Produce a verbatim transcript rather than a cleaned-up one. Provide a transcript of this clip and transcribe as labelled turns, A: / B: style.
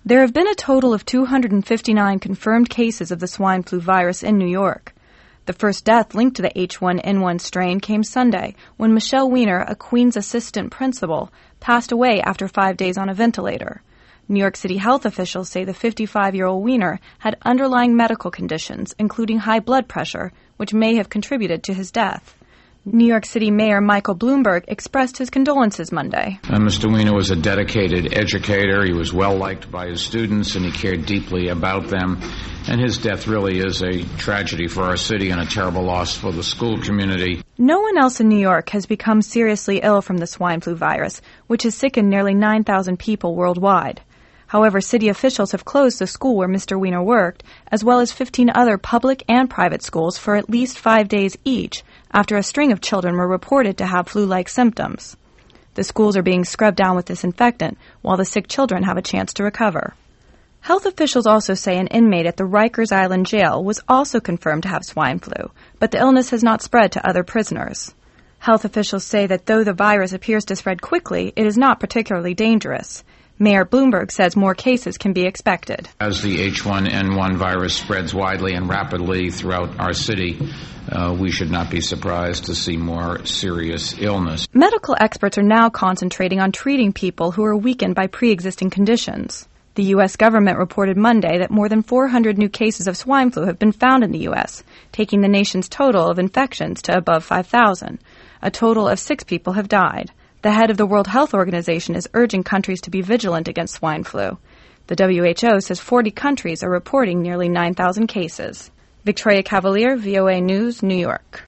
A: There have been a total of two hundred fifty-nine confirmed cases of the swine flu virus in New York. The first death linked to the H one N one strain came Sunday when Michelle Weiner, a Queens assistant principal, passed away after five days on a ventilator. New York City health officials say the fifty-five-year-old Weiner had underlying medical conditions, including high blood pressure, which may have contributed to his death. New York City Mayor Michael Bloomberg expressed his condolences Monday.
B: Uh, Mister Weiner was a dedicated educator. He was well-liked by his students, and he cared deeply about them. And his death really is a tragedy for our city and a terrible loss for the school community.
A: No one else in New York has become seriously ill from the swine flu virus, which has sickened nearly nine thousand people worldwide. However, city officials have closed the school where Mister Weiner worked, as well as fifteen other public and private schools for at least five days each, after a string of children were reported to have flu-like symptoms. The schools are being scrubbed down with disinfectant, while the sick children have a chance to recover. Health officials also say an inmate at the Rikers Island jail was also confirmed to have swine flu, but the illness has not spread to other prisoners. Health officials say that though the virus appears to spread quickly, it is not particularly dangerous. Mayor Bloomberg says more cases can be expected.
B: As the H one N one virus spreads widely and rapidly throughout our city, uh, we should not be surprised to see more serious illness.
A: Medical experts are now concentrating on treating people who are weakened by pre-existing conditions. The U S government reported Monday that more than four hundred new cases of swine flu have been found in the U S, taking the nation's total of infections to above five thousand. A total of six people have died. The head of the World Health Organization is urging countries to be vigilant against swine flu. The W H O says forty countries are reporting nearly nine thousand cases. Victoria Cavalier, V O A News, New York.